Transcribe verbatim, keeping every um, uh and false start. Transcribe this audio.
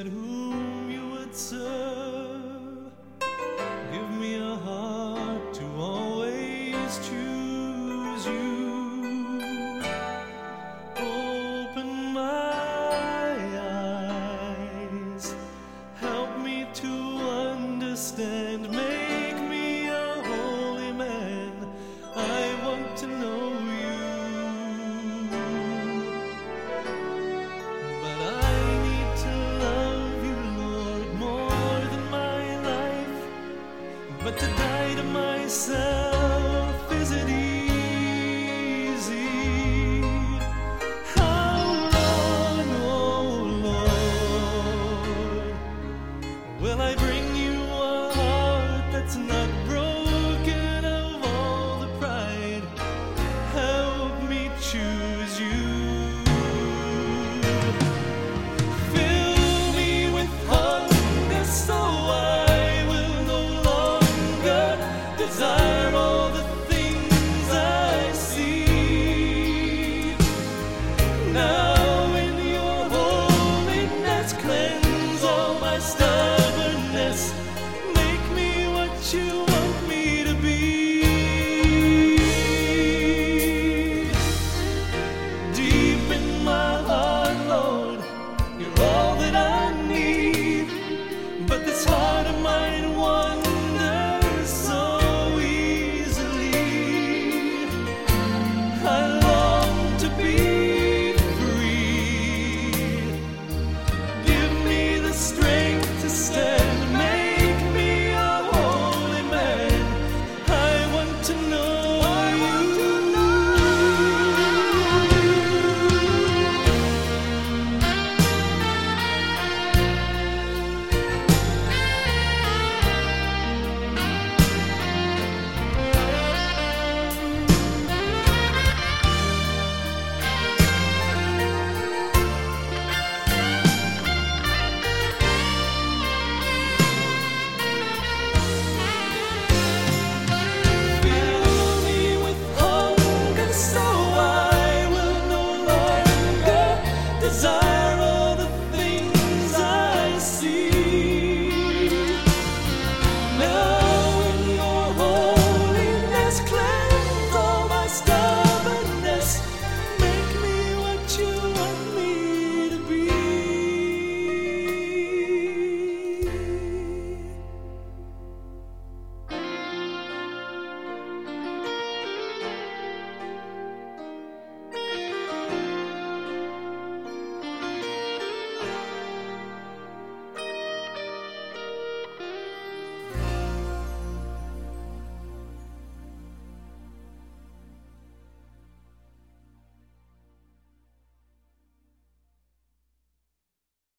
yet whom you would serve. Give me a heart to always choose you. Open my eyes, help me to understand, make me a holy man. I want to know you, but I need to love you, Lord, more than my life. But to die to myself